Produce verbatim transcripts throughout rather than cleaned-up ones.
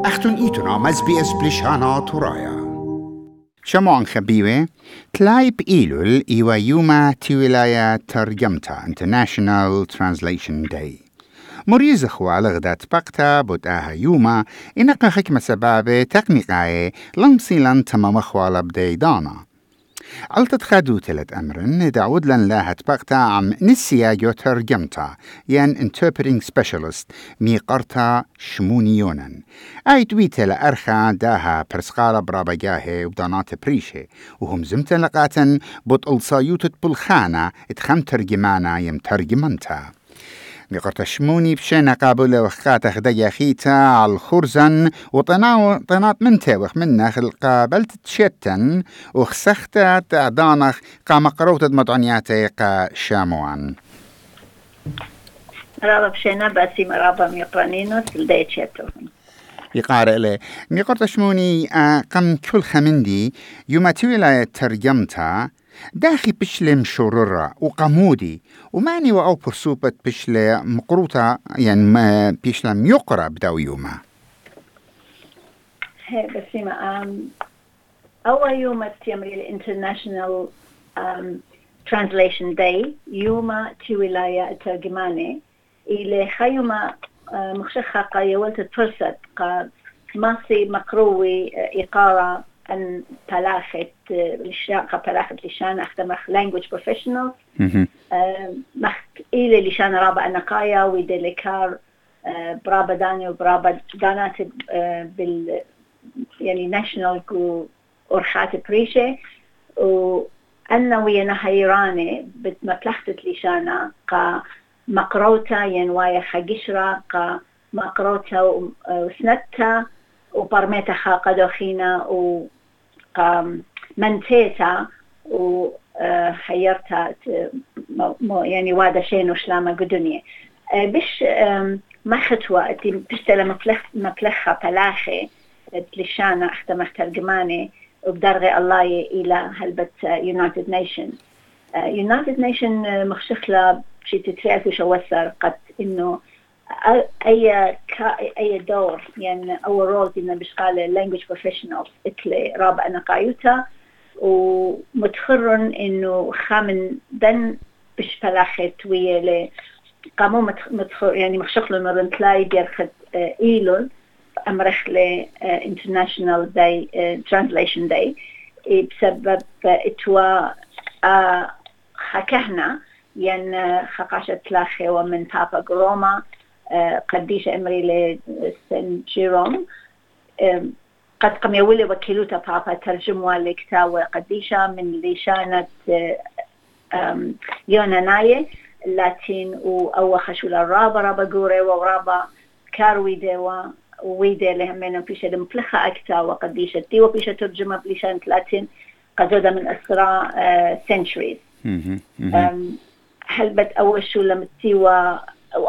أختن إيتنا مزبيس بلشانا ترايا شمعن خبيوة تلايب إيلول إيوا يوما تيولايا ترجمتا International Translation Day مريز خوال غدات بقتا بوداها يوما إنقا حكمة سبابة تقنيقاي لنصيلان تمام خوال بدي دانا علتت خادو تلت أمرن دعود لن لاها تبقتا عم نسيا جو ترجمتا ين Interpreting Specialist مي قرتا شمونيونن أي تويتل أرخا داها برسقالة برابجاهي ودانات بريشي وهم زمتا لقاتن بوت الصايوتت بالخانة اتخم ترجمانا يم ترجمانتا نقرت شموني بشينا قابل وخات خدايا خيتا على الخرزن وطناو طنات منته وخ منخ القابلت تشتن وخسخت تعدانخ قام قروت مدعنياتي قا شاموان رابا بشينا باسي مرابا ميقرانينو سلدي تشتوهم يقارئ لي نقرت شموني قم كل خمندي يوم تويلا ترجمتا داخي بشلي مشوررة وقمودي وماني وأو برسوبة بشلي مقروطة يعني ما بشلي ميقرأ بداو يوما هي بسيما أم أول يوم تيمري الانترناشنال Translation Day يوم تيولايا الترجماني إلي خيوما مخشخة قايولت الفرصة قا ماسي مقروي إقارة أن بلاخت لشان بلاخت لشان أخدمخ language professional مخ إلى لشان رابع نقايا ويدلكار برابا داني وبرابا دانات بال يعني national كو أرخات بريشة وأنا ويانا هيراني بتمتلحت لشانا قا مقروتا ينوايا خجشرة قا مقروتا وسنتا وبرميتا خاقة دوخينا و منتيتا وحيرتا يعني وادا شين وشلامة قدنية بش مخطوة بشتلا مفلخ مفلخة بلاخي لشانا اختمخ ترجماني وبدرغي الله إلى هلبة United Nation United Nation مخشخلة بشي تتريث وشوثر قد إنه أي أي دور يعني أول رول إنه بشغال language professionals إتلي رابع نقايوتا ومتخرن إنه خامن دن بش فلاخت ويا قاموا متخر يعني مخشخلو مرن تلاي بيرخد إيلول أمرخ ل International Day Translation Day بسبب إتوا خكهنا يعني خقاشة تلاخي ومن بابا غروما قديش أمري لسن جيروم قد قم يولي وكيلوتا بابا ترجموا لكتاوة قديشة من لشانة يوناناية اللاتين وأو خشولة رابا رابا قوري ورابا كارويدي وويدي لهم منهم فيشة المفلخة أكتاوة قديشة تيوة فيشة ترجمة بلشانة لاتين قدودة من أسرى centuries هلبت أول شو لما تيوة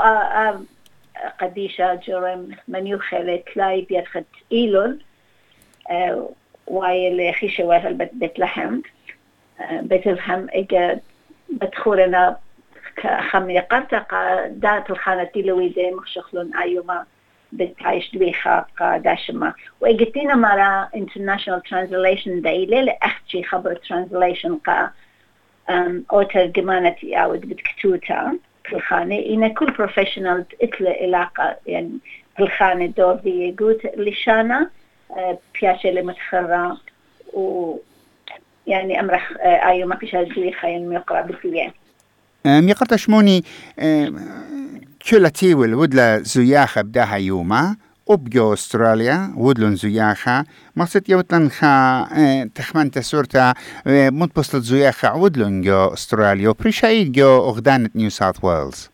قديشة جرم من يخلي تلاي بيرخد إيلول أه وايل خيشة وهل بت بتلحم أه بتلحم إجا بتخورنا خمي قرطة دات الخانة تلويدة مخشخلون أيوما بتعيش دويخة داشما وإجتينا مرة International Translation Day ليلة أختي خبر Translation قا أو ترجمانتي أو بتكتوتا في الخانة إن كل بروفيشنال إتل علاقة يعني في الخانة دور دي جوت لشانة بياشة لمتخرة و يعني أمرخ أيوة ما فيش هالجوي خاين ميقرأ بالكلية ميقرأ شموني كلتي والودلة زياخة بداها يوما وبجو أستراليا ودلون زياخة مقصد يوتلن خا تخمن تسورتا متبسط زياخة ودلون جو أستراليا وبريشايد جو أغدانة نيو ساوث ويلز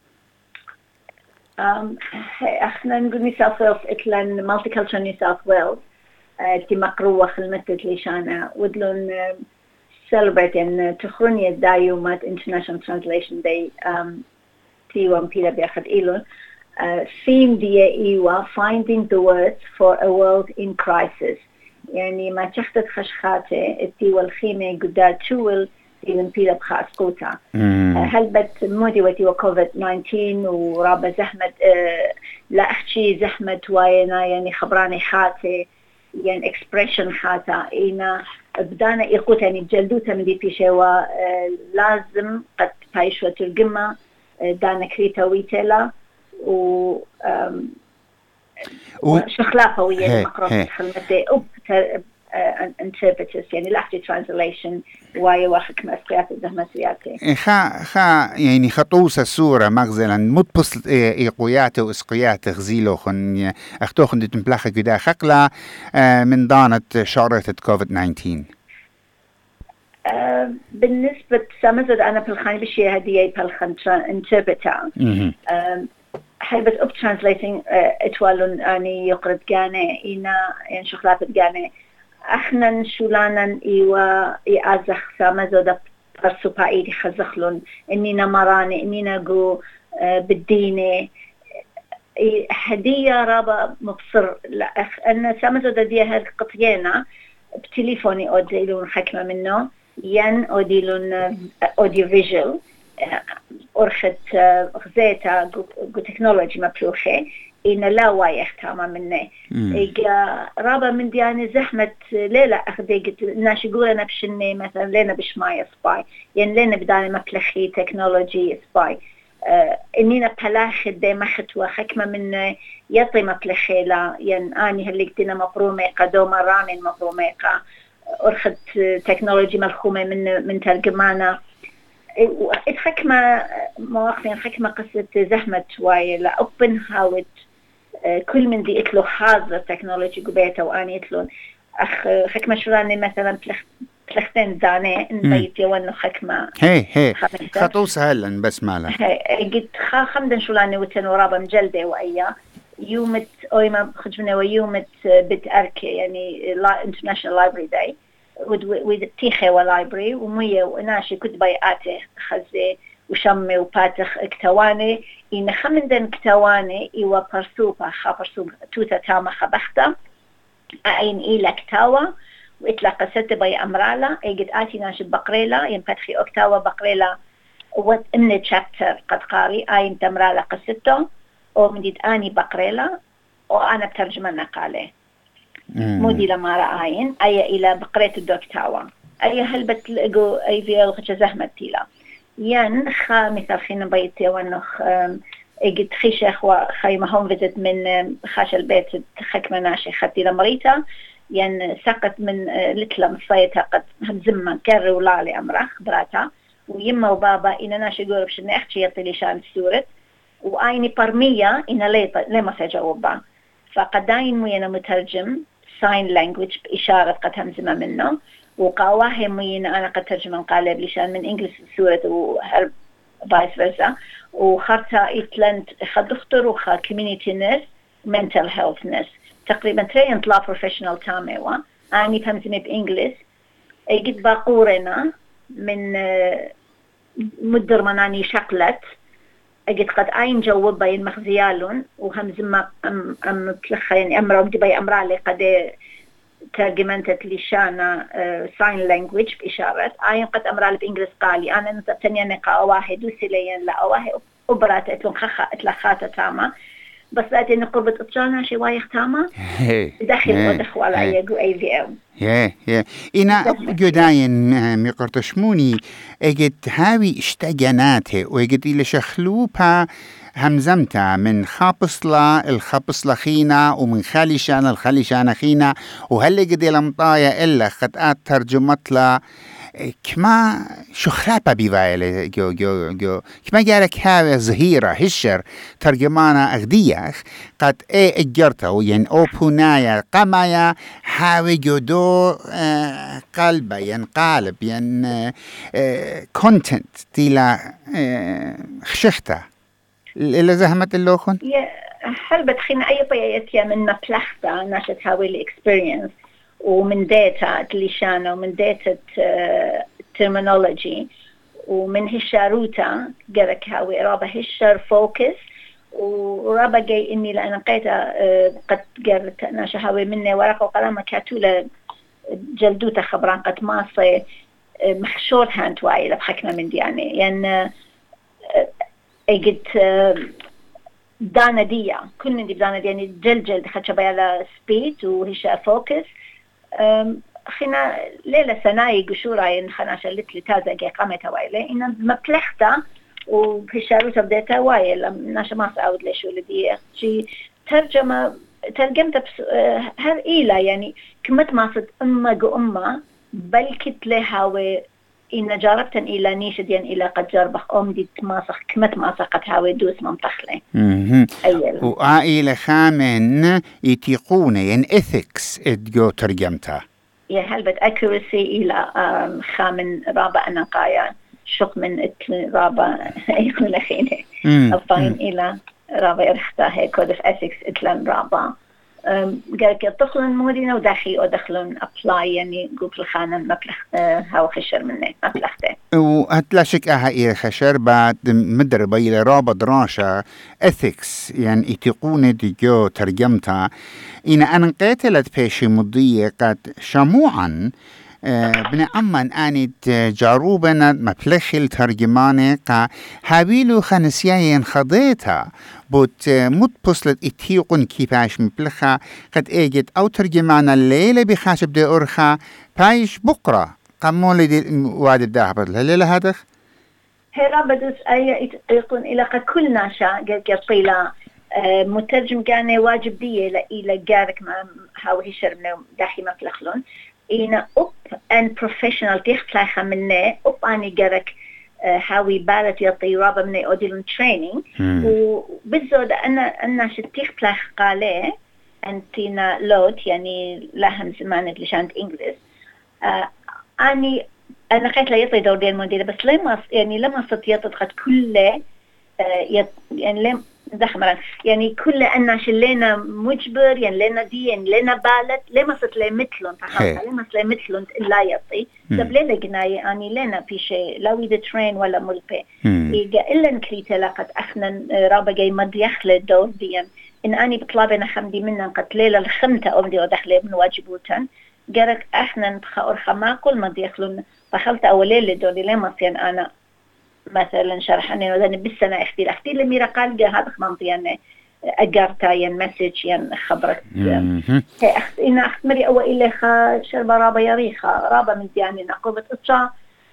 احنا نقول نيو ساوث ويلز اتلن مالتي كلتشر نيو ساوث ويلز تي مقروة خلمتت ليشانا ودلون celebrate ان تخرني دايومات International Translation Day تي وان بيلا بياخد إيلون Uh, theme دي إيوة finding the words for a world in crisis يعني ما تشختت خشخاتي التي والخيمة قدار تول سيلم بيلا بخاص قوتا هل بت مودي وتي وكوفيد تسعة عشر ورابا زحمة أه لا أحكي زحمة واينا يعني خبراني حاتي يعني إكسبريشن حاتا إينا بدانا يقوت يعني جلدوتا من دي بيشوا أه لازم قد بايشوا ترجمة أه دانا كريتا ويتلا و وشخلافة ويا المقرص خلمتي أب interpreters يعني لحظة translation واي واحد كم أسقيات الزهمة سياتي خا خا يعني خطوس الصورة مغزلا متبصل إيقوياته وإسقياته غزيلو خن أختوخن دي تنبلخ كدا خقلا من دانت شعرة كوفيد تسعة عشر بالنسبة سامزد أنا بالخاني بشي هدية بالخان interpreter حلبت أب translating اتوالون أني يقرد جاني إنا يعني شخلافة جاني احنا نشولانا ايوا يازخ سامزودا برسوبا ايدي خزخلون انينا مراني انينا جو بالديني هدية رابا مبصر لأخ أن سامزودا دي هاد قطينا بتليفوني أوديلون حكمة منه ين أوديلون أوديو فيجل أرخت غزيتا جو تكنولوجي مبلوخي إن لا وايح تاما مني إيجا رابا من دياني زحمة ليلة أخذي قلت ناش يقولنا بشني مثلا لينا بشماية سباي يعني لينا بداني مبلخي تكنولوجي سباي آه إنينا بلاخ دي مخت وحكمة من يطي مبلخي لا يعني آني هاللي قلتنا مبروميقة دوما رامين مبروميقة أرخت تكنولوجي ملخومة من من ترجمانا الحكمة مواقفين حكمة قصة زحمة واي لا أوبن هاوت كل من دي اتلو حاضر تكنولوجي قبيته واني اتلون اخ حكمة شراني مثلا بلختين داني نبيت يوانو حكمة هي هي خطو سهلا بس مالا هي قد خا خمدن شراني وتن ورابا مجلدة وأيا يومت اويما خجمنا ويومت بتأركي يعني International Library Day ودتيخي ولايبري ومية وناشي كنت بيعاته خزي وشمي وباتخ اكتواني إن خمندن كتواني إيوا برسوبة خا برسوبة توتا تاما خبختا أين إيلا كتاوة وإطلاق ستة بي أمرالا إيجد آتي ناشي بقريلا ينفتخي أكتاوة بقريلا وات إمني تشابتر قد قاري آين تمرالا قصته ومديد آني بقريلا وأنا بترجمة نقالي مودي لما رأيين أي إلى بقرية الدكتاوة أي هل بتلقوا أي في الخش زحمة تيلا ين خا مثل خينا بيتي وانخ اجد خيش اخوة خيمة هوم فيزيت من خاش البيت خكمة ناشي خدي لمريتا ين سقط من لتلا مصيتها قد همزمة كر ولالي امرا خبراتها ويما وبابا إنا ناشي قولب شنة اختي يطلي شان السورة وآيني برمية إنا لما سيجاوبها فقداين مينا مترجم sign language بإشارة قد همزمة منه وقاواه مين أنا قد ترجم قالب لشان من إنجليز سورة وهرب بايس فرسا وخرطة إتلند خد دكتور وخا community nurse mental health nurse تقريبا ترين طلع professional تاميوا أنا فهمتني بإنجليز أجد باقورنا من مدر مناني شقلت أجد قد أين جواب بين مخزيالون وهم زما أم أم تلخ يعني أمر ودي بي أمر على قد ترجمنت لشانا sign language بإشارة أين قد أمر على بإنجليز قالي أنا نتبتني نقا واحد وسيلين لا واحد أبرات أتلون خخ أتلخاتة تاما بس لأتي نقربت أتجانا شي وايخ تاما داخل ودخو على يجو أي في أو يا يا إنا جداين مقرتشموني أجد هاوي اشتجناته وأجد إلى شخلوبها همزمتها من خابصلة الخابصلة خينا ومن خالشان الخالشان خينا وهل قد لمطايا إلا خد ترجمت لا كما شخلابة بيفايلة جو جو جو كما جالك هاوي ظهيرة هشر ترجمانا أغدياخ قد اي اجرته ين او بونايا قمايا هاوي جو دو آه قلبة ين قالب ين آه كونتنت تيلا آه خشخته إلا زهمت اللوخن هل بتخينا أي طياتيا من مبلغتا ناشت هاوي الإكسبيرينس ومن داتا تليشانا ومن داتا terminology ومن هشاروتا جرك هاوي رابا هشار فوكس ورابا جاي إني لأن قيتا قد جرت ناشا هاوي مني ورقة وقلامة كاتولة جلدوتا خبران قد ماصي محشور هانت وايل بحكنا من دياني يعني اجت دانا ديا كل من دي بدانا يعني جلجل دخلت شبايا سبيت وهيش فوكس خنا ليلة سناي قشورة ين خنا شلت لي تازة جي قامتها وايلة إن مبلغتها وهشاروتها بديتها وايل ناش ما سعود ليش ولدي شي ترجمة ترجمتها بس هر إيلا يعني كمت ما صد أمة جو أمة بل كت لها و إن جربت إلى نيشد يعني إلى قد جربخ أم دي تماسخ كمت ماسقت هاوي دوس منطخلي. أيوة. وعائلة خامن يتيقون يعني ethics إدجو ترجمتها. يا هلبت accuracy إلى خامن رابع نقايا شق من رابع يكون لخيني. أفاين إلى رابع رختاه كود of ethics إتلان رابع. قال كطخلن مودينا وداخي ودخلن أبلاي يعني قبل خانة مبلغ هاو خشر مني مبلغته. وهتلا شك أها إيه خشر بعد مدربة إلى رابط راشا ethics يعني إتقون ديجو ترجمتها إن أنا قاتلت بيشي مضية قد شموعا بن أمان آنت جاروبنا مبلخ الترجمانة قا هابيلو خانسياين خضيتها بوت متبصلت اتيقن كيفاش مبلخا قد ايجت او ترجمانا الليلة بخاشب دي أرخا بايش بقرة قمولي دي وعد الداحبت الليلة هادخ هي رابدوس اي اتيقن الى قد كل ناشا قد طيلة مترجم كان واجب دي الى جارك ما هاو هشر من داخي مبلخلون إنا أب أن professional تختلاخ منه أب أني جرك هاوي بالت يطي رابع مني أوديلون training وبالزود أنا أنا شتختلاخ قاله أنتينا لوت يعني لهم زمان لشانت إنجليز أني أنا قلت لا يطي دور ديال مدير بس لما يعني لما صرت يطلق كله يعني لم دخمرا يعني كل أن شلنا مجبر يعني لنا دي يعني لنا بالت لما صرت لي مثلهم فهمت لما صرت لي مثلهم لا يعطي طب ليه جناي أني لنا في شيء لو يد ترين ولا ملبي إذا إلا نكريت لقد أخنا رابع جاي مد يخل الدور ديان إن أني بطلبنا حمدي منا قد ليلة الخمسة أمدي ودخل من واجبوتن جرك أخنا بخور خما كل مد يخلون فخلت أولي لدوري لما صين أنا مثلا شرحني وذني بالسنة اختي اختي لمي رقال جا هذا خمنطي يعني أجرتا ين مسج ين خبرت هي أخت إن أخت مري أول إلي خا شربة رابا يريخا رابا من يعني نقوبة إطشا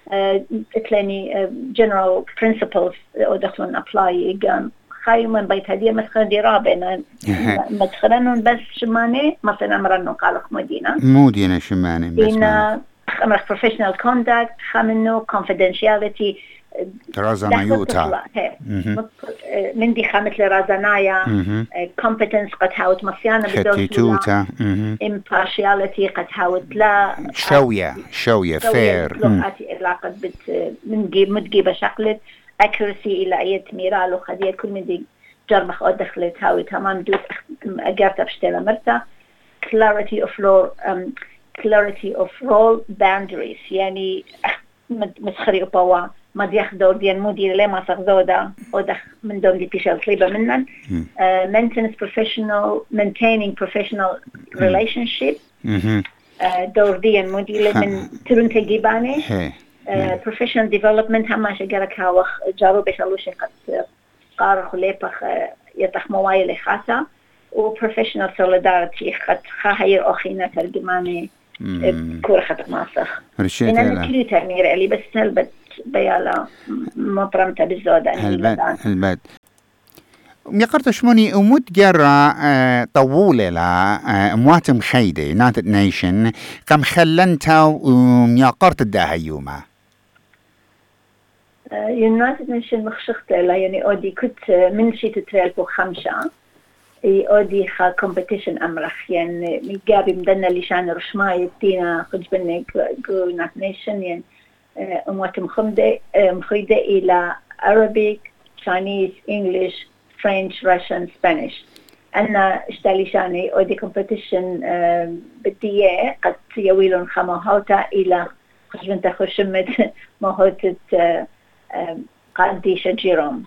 إتلاني general principles أو دخلون أبلاي إجان خاي من بيت هدية مثلا دي رابنا مدخلنون بس شماني مثلا أمرنو قالك مدينة مدينة شماني بس إن أمرك professional conduct خامنو confidentiality رازانا يوتا من دي خامت لرازانايا competence قد هاوت مصيانة ختيتوتا impartiality قد هاوت لا شوية شوية fair لغاتي علاقة بت من جيب متجيبة شكلت accuracy إلى أي ميرال وخدية كل من دي جرمخ أو دخلت هاوي تمام دوس أجرت بشتلا مرتا clarity of role um, clarity of role boundaries يعني مسخري أبوا ما دياخدور ديان مدير ليه ما صغزودا ودخ من دون دي بيشال طليبة منن uh, maintenance professional maintaining professional relationship uh, دور ديان مدير من ترون تجيباني uh, professional development هم شجرك هاوخ جارو بيشالوش قد قارخ ليبخ يتخ موايل خاصة و professional solidarity قد خاهير أخينا ترجماني كورة خطق ماسخ إن أنا كلي تأمير علي بس هلبت بيالا مطرمتها بالزودة هلبت هلبت يقرت شموني أمود جرى طولة لا مواتم خيدة يونايتد نيشن كم خلنتها وميقرت الداها يوما يونايتد نيشن مخشخت لا يعني أودي كنت من شي تتريل بو خمسة أودي خا كومبيتيشن أمرخ يعني ميجابي مدنا لشان رشماي تينا خج بني يونايتد نيشن يعني أمواتم خمدة مخيدة إلى Arabic, Chinese, English, French, Russian, Spanish. أنا اشتالي شاني أودي competition بدية قد يويلون خماهوتا إلى خشبنت خشمت مهوتة قاديشة جيروم.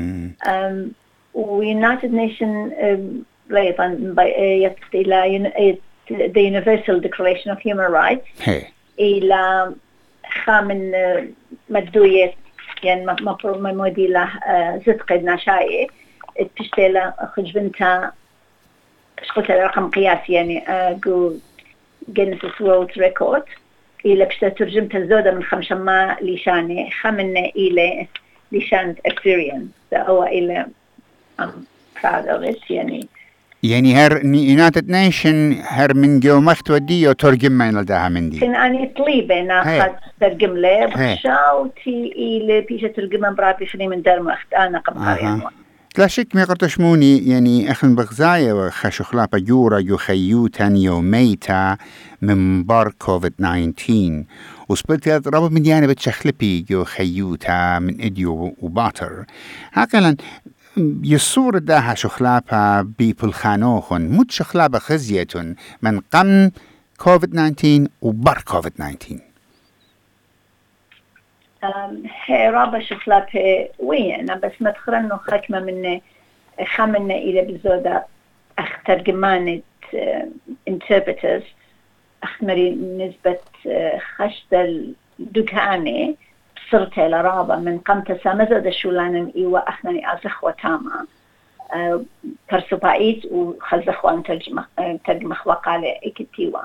و United Nations أيضا يقصد إلى the Universal Declaration of Human Rights إلى خامن مدوية يعني مفروض مودي له زد قدنا شاي تشتيله خج بنتها قلت له رقم قياسي يعني جو جينيسيس وورلد ريكورد إلى بشتا ترجمت الزودة من خمسة ما لشاني خمنا إلى لشان experience أو إلى I'm proud of it يعني يعني هر United Nation هر من جو مخت ودي ترجم من لداها من دي كن أنا طليبة ناخد ترجم له بخشاوتي إلى بيشة ترجمة برابي خلي من دار مخت أنا قبقاريان أه. لا شك ما قرتشموني يعني أخن بغزايا وخشخلاپا جورا يو خيوتان يو ميتا من بار كوفيد تسعة عشر وسبلت رابط من ديانا بتشخلبي يو خيوتا من إديو وباتر هكذا يصور داها شخلاپا بيبلخانوخن مد شخلاپا خزيتون من قم كوفيد تسعة عشر وبار كوفيد تسعة عشر هي رابع شخلاپا وين بس ما تخرنو خكمة من خمنا إلى بزودة أخ ترجمانة interpreters أخمري نسبة خشد الدكانة صرت إلى رابع من قمت سامزة شولان إيوا أخنني أزخوة تاما كرسوبايت وخزخوان ترجمة ترجمة وقالة إكتيوا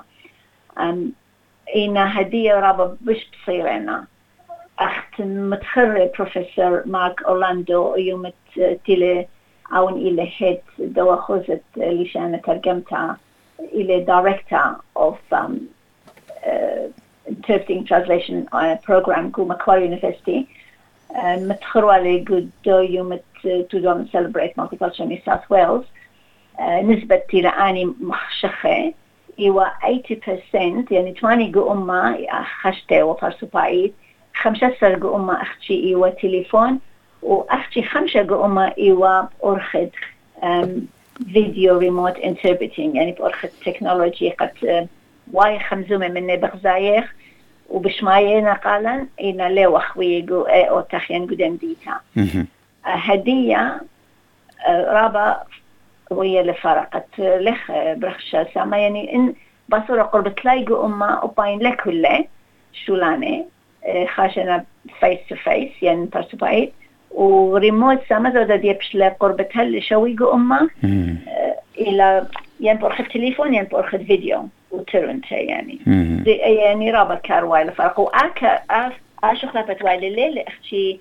إنا هدية رابع بش بصيرنا أخت متخرج بروفيسور مارك أورلاندو يوم تيلي عون إلى هيد دوا خوزت لشان ترجمتها إلى director of um, uh, interpreting translation uh, program كو Macquarie University uh, متخروا لي قد يوم تدوم celebrate multicultural in South Wales uh, نسبة تيلي أني مخشخة إيوا eighty percent يعني تواني قو أمة خشتة وفرسوبايت خمسة سرقوا أمة أختي إيوا تليفون وأختي خمسة قو أمة إيوا أرخد فيديو ريموت انتربريتنج يعني بأرخد تكنولوجي قد واي خمزومة مني بغزايخ وبشماينا قالا إنا لو أخوي قو أو تخيان قدام ديتا هدية رابا وهي اللي فرقت لخ برخشة ساما يعني إن بصورة قرب تلاقوا أمة وباين لك ولا شولاني خاشنا فيس تو فيس يعني بارسوبايت وريموت سامزة دا ديبش لقربتها اللي شويقوا أمه إلى يعني بأرخد تليفون يعني بأرخد فيديو وترنتها يعني يعني رابط كارواي لفرق وآكا آشوخ لابت وايل الليل أختي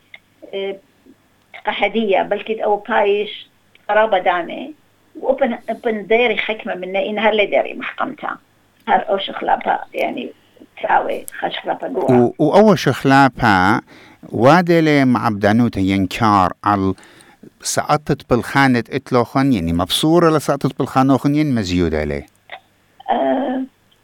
قحدية بلكت أو بايش رابط داني وأبن أبن داري حكمة منه إنها اللي داري محكمتها هر أوشوخ لابا يعني تراوي خشخلابا قوة وأول شخلابا وادلي معبدانوتا ينكار على سقطت بالخانة اتلوخن يعني مبصورة لسقطت بالخانوخن ين مزيود عليه أه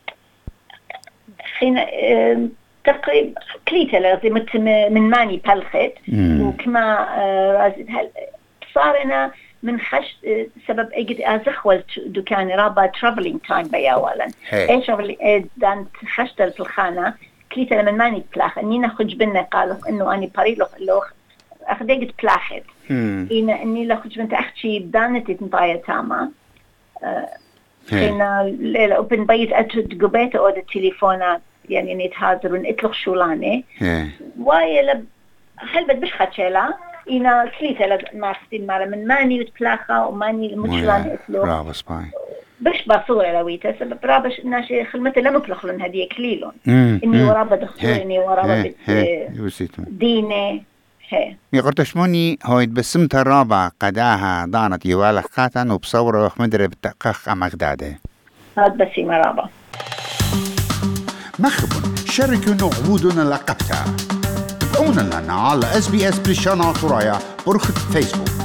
خينا أه تقريبا كليتا لازم من ماني بلخت وكما أه رازد هل صارنا من خش سبب اجد ازخول دكان رابا ترافلينج تايم بياولا ايش شغل دان خشت الخانه كليتا لما ماني بلاخ اني نخرج بنا قالوا انه اني بريلو لو اخديت بلاخت ان اني لخرج بنت اختي بدانت تنطايه تاما خينا لا اوبن بيت اتد قبيت او التليفونات يعني نتهادر ونطلق شولانه وايل هل بدبش خاتشلا إنا كليتا لماستين مالا من ماني وتبلاخا وماني المجلان إتلو رابس باي بش باصورة لويتا سبب رابش ناشي خلمتا لم يبلخلون هدية كليلون إني ورابا دخلون إني ورابا بت ديني هي يقرتشموني هو يتبسمت الرابع قداها دانت يوالخ قاتن وبصورة وخمدرة بتقخ أمغداده هاد بسيمة رابا مخبون شاركوا نغودنا لقبتها تابعونا لنا على اس بي اس بلشان عطرايا برخة فيسبوك.